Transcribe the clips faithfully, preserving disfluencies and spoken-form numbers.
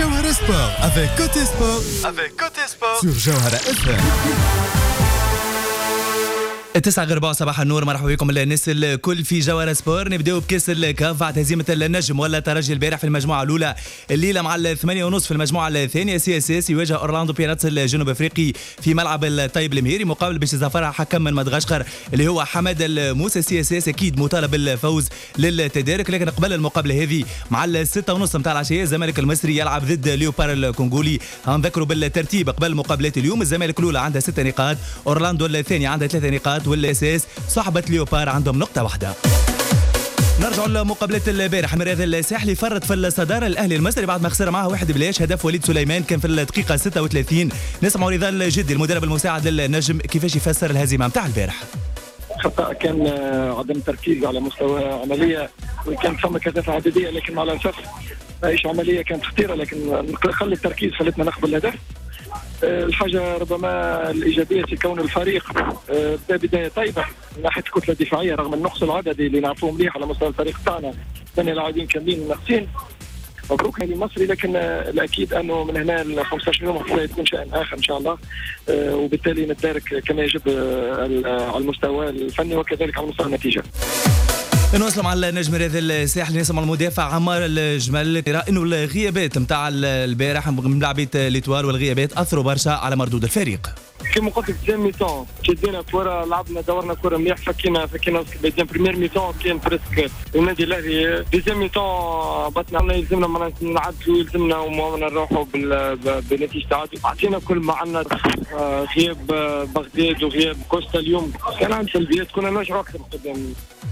Jawhara Sport avec Côté Sport, avec Côté Sport sur Jawhara اف ام. التسعة غير ربع صباح النور، مرحبا بكم الناس الكل في جوهرة سبور. نبداو بكاس الكاف بعد هزيمة النجم ولا ترجي البارح في المجموعة الأولى الليلة مع الثمانية ونصف في المجموعة الثانية. سي اس اس يواجه أورلاندو بيراتس الجنوب أفريقي في ملعب الطيب المهيري مقابل باش يزفرها حكم من مدغشقر اللي هو حماد الموسى. سي اس اس أكيد مطالب بالفوز للتدارك، لكن قبل المقابلة هذه مع الستة ونص متاع العشية الزمالك المصري يلعب ضد ليوبار الكونغولي. هنذكروا بالترتيب قبل مقابلات اليوم: الزمالك الأولى عندها ستة نقاط، أورلاندو الثانية عندها ثلاثة نقاط، والاساس صاحبة ليوبار عندهم نقطة واحدة. نرجع لمقابلة البارح. مرياض الساحلي فرط في الصدارة الأهلي المصري بعد ما خسر معه واحد بلاش. هدف وليد سليمان كان في الدقيقة ستة وثلاثين. نسمع رضا الجدي المدرب المساعد للنجم كيفاش يفسر الهزيمة متاع البارح. خطأ كان عدم تركيز على مستوى عملية، وكان ثم كثافة عددية، لكن مع الأسف ايش عملية كانت خطيرة، لكن خلي التركيز خلتنا نقبل الهدف. الحاجة ربما الإيجابية في كون الفريق بدا بداية طيبة من ناحية الكتلة الدفاعية رغم النقص العددي اللي نعرفوه مليح على مستوى الفريق تاعنا، ثاني لاعبين كاملين ناقصين. مبروك نادي المصري، لكن الأكيد أنه من هنا ل خمسة عشر يوم سيكون شأن آخر إن شاء الله، وبالتالي نتدارك كما يجب على المستوى الفني وكذلك على مستوى النتيجة. نوصلوا مع النجم رياض الساحلي. نسمع المدافع عمار الجمل يرى انه الغيابات نتاع البارح من لعبة ليتوال والغيابات اثروا برشا على مردود الفريق. كما قلت لك ديزيام ميتون شدينا كره، لعبنا دورنا كره مليح، فكينا فكينا ديزيام بريمير ميتون كان بريسك النادي الاهلي. ديزيام ميتون بطنا يلزمنا ما نعدلوا، يلزمنا وما نروحوا بنتيجه تعادل. عطينا كل ما عندنا غياب بغداد وغياب كوستا اليوم كان عندنا سلبيات، كنا نرجعوا اكثر قدام.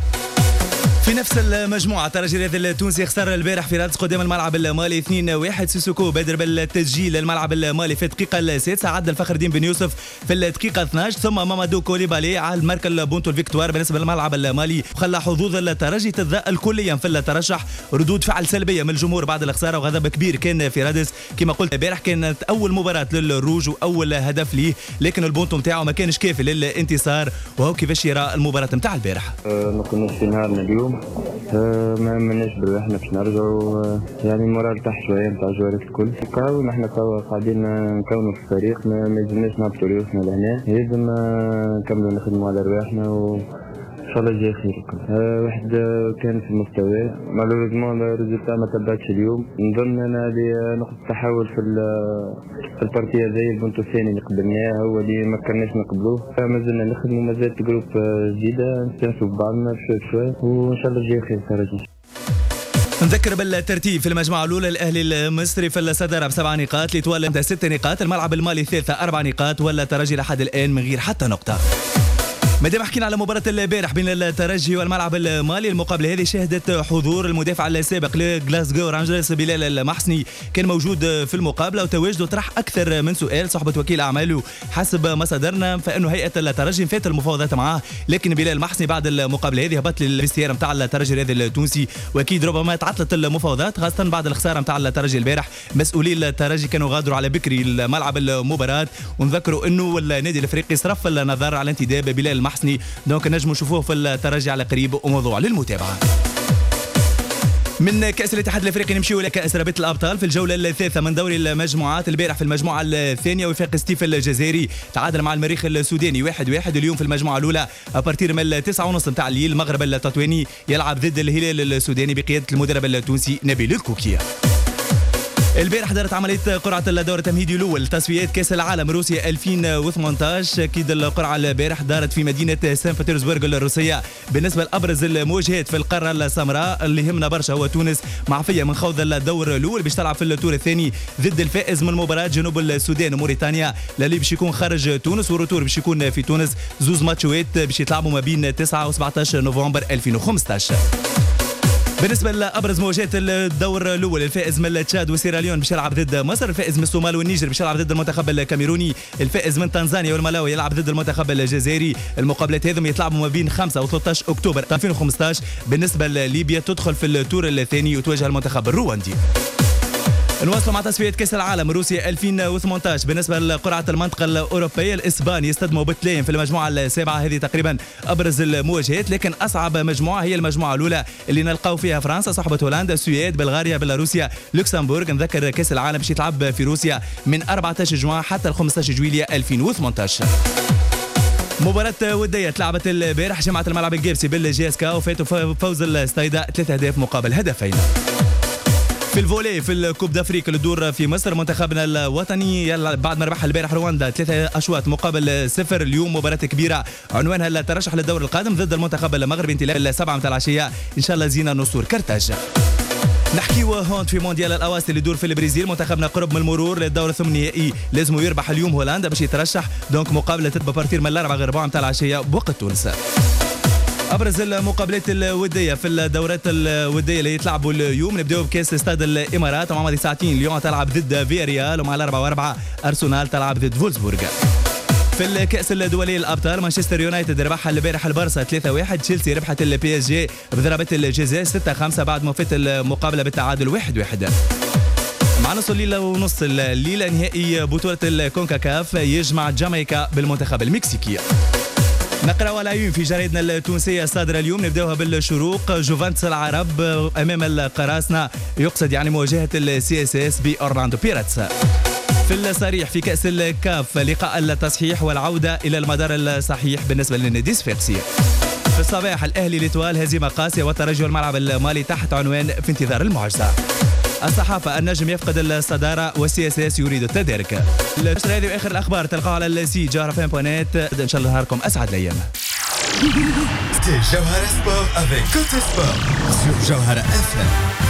في نفس المجموعة ترجي الرياض التونسي خسر البارح في رادس قدام الملعب المالي اثنين واحد. سيسوكو بادر بالتسجيل للملعب المالي في الدقيقة السادسة، عدل فخر الدين بن يوسف في الدقيقة اثناعش، ثم مامادو كوليبالي على المركز بونتو الفيكتوار بالنسبة للملعب المالي، وخلى حظوظ الترجي تتضاءل كليا في الترشح. ردود فعل سلبية من الجمهور بعد الخسارة وغضب كبير كان في رادس. كما قلت البارح كانت أول مباراة للروج وأول هدف ليه، لكن البونتو نتاعو ما كانش كافي للانتصار. وهو كيفاش يرى المباراة نتاع البارح. أه ما كناش في نهارنا اليوم، أه ما مناش بال احنا باش نرجعوا، أه يعني المورال تحت شويه نتاع الجوارات الكل. كون احنا توا قاعدين نكونوا في الفريق، ما يلزمناش نهبطوا ريوسنا لهنا، لازم نكملوا نخدموا على رواحنا و ان شاء الله الجاي خير. أه واحد كان في المستوى مالوريزمون الريزلتا ما تبعتش اليوم. نظن انا هذه نقطه تحول في في البارتيه زي البونتو الثاني اللي قدمناه، هو اللي ما كناش نقبلوه. ما زلنا نخدموا، مازالت جروب جديده نستانسوا ببعضنا بشوي بشوي، وان شاء الله الجاي خير ترجي. نذكر بالترتيب في المجموعة الأولى الأهلي المصري في الصدارة بسبع نقاط، ليتوال عنده ست نقاط، الملعب المالي الثالثة أربع نقاط، ولا ترجي لحد الآن من غير حتى نقطة. مادام حكينا على مباراة البارح بين الترجي والملعب المالي، المقابلة هذه شهدت حضور المدافع السابق لغلاسكو رانجرز بلال المحسني، كان موجود في المقابلة وتواجده طرح أكثر من سؤال. صحبة وكيل أعماله حسب مصادرنا فإنه هيئة الترجي فات المفاوضات معاه، لكن بلال المحسني بعد المقابلة هذه هبط للفيستير نتاع الترجي الرياضي التونسي، وأكيد ربما تعطلت المفاوضات خاصة بعد الخسارة نتاع الترجي البارح. مسؤولي الترجي كانوا غادروا على بكري الملعب المباراة، ونذكروا إنه النادي الأفريقي صرف النظر على انتداب بلال المحسني، دونك نجموا نشوفوه في الترجي على قريب وموضوع للمتابعة. من كأس الاتحاد الافريقي نمشيو لكأس رابطة الابطال في الجولة الثالثة من دوري المجموعات. البارح في المجموعة الثانية وفاق ستيف الجزائري تعادل مع المريخ السوداني واحد واحد. اليوم في المجموعة الأولى أبارتير من التسعة ونص نتاع الليل المغرب التطواني يلعب ضد الهلال السوداني بقيادة المدرب التونسي نبيل الكوكية. البارح دارت عملية قرعة الدور التمهيدي الأول تصفيات كأس العالم روسيا ألفين وثمانية عشر. أكيد القرعة البارح دارت في مدينة سان بطرسبرغ الروسية. بالنسبة لأبرز المواجهات في القارة السمراء اللي يهمنا برشا هو تونس معفية من خوض الدور الأول باش تلعب في الدور الثاني ضد الفائز من مباراة جنوب السودان وموريتانيا، اللي باش يكون خارج تونس، والروتور باش يكون في تونس. زوز ماتشوات باش يتلعبوا ما بين تسعة وسبعة عشر نوفمبر ألفين وخمسة عشر. بالنسبة لأبرز مواجهات الدور الأول، الفائز من تشاد وسيراليون باش يلعب ضد مصر، الفائز من الصومال والنيجر باش يلعب ضد المنتخب الكاميروني، الفائز من تنزانيا والملاوي يلعب ضد المنتخب الجزائري. المقابلات هذم يتلعبوا ما بين خمسة و ثلاثة عشر أكتوبر ألفين وخمسة عشر. بالنسبة لليبيا تدخل في التور الثاني وتواجه المنتخب الرواندي. نواصلوا مع تصفيات كأس العالم روسيا ألفين وثمانية عشر. بالنسبة لقرعة المنطقة الأوروبية الإسبان يصطدموا باثنين في المجموعة السابعة، هذه تقريبا أبرز المواجهات، لكن أصعب مجموعة هي المجموعة الأولى اللي نلقاو فيها فرنسا صاحبة هولندا، السويد، بلغاريا، بيلاروسيا، لوكسمبورغ. نذكر كأس العالم باش يتلعب في روسيا من أربعة عشر جوان حتى خمسة عشر جويلية ألفين وثمانية عشر. مباراة ودية تلعبت البارح، جمعت الملعب الجيرسي بالجي اس كا وفاتوا فوز الستايدا ثلاثة أهداف مقابل هدفين. في الفولي في الكوب دافريك اللي تدور في مصر، منتخبنا الوطني بعد ما ربح البارح رواندا ثلاثة أشواط مقابل صفر، اليوم مباراة كبيرة عنوانها الترشح للدور القادم ضد المنتخب المغربي انطلاق السبعة متاع العشية، إن شاء الله زينا نصور كرتاج. نحكيو هون في مونديال الأواسط اللي يدور في البرازيل، منتخبنا قرب من المرور للدور الثمانينيائي، لازم يربح اليوم هولندا باش يترشح، دونك مقابلة تتبع بارتير من الأربعة غير ربع متاع العشية بوقت تونس. ابرز المقابلات الوديه في الدورات الوديه اللي يتلعبوا اليوم، نبداو بكاس استاد الامارات، مع ماضي ساعتين ليون تلعب ضد فياريال، ومع الأربعة وأربعة ارسنال تلعب ضد فولسبورغ. في الكاس الدولي الابطال، مانشستر يونايتد ربحها البارح البارسا ثلاثة واحد، تشيلسي ربحت البي اس جي بضربات الجزاء ستة خمسة بعد ما فات المقابله بالتعادل واحد واحد. مع نص الليله ونص الليله نهائي بطوله الكونكاكاف يجمع جامايكا بالمنتخب المكسيكي. نقرأ العيون في جريدنا التونسية الصادرة اليوم، نبداوها بالشروق. جوفنتوس العرب أمام القراصنة، يقصد يعني مواجهة السي اس اس بأورلاندو بيراتس. في الصريح في كأس الكاف، لقاء التصحيح والعودة إلى المدار الصحيح بالنسبة للنادي الصفاقسي. في الصباح الأهلي ليتوال هزيمة قاسية والترجي الملعب المالي تحت عنوان في انتظار المعجزة. الصحافة النجم يفقد الصدارة والسي اس اس يريد التدارك. النشرة هذه واخر الاخبار تلقاها على السي جوهرة فان بوانيت. ان شاء الله نهاركم اسعد الايام. C'était Jawhara Sport avec Côté Sport sur Jawhara إف إم.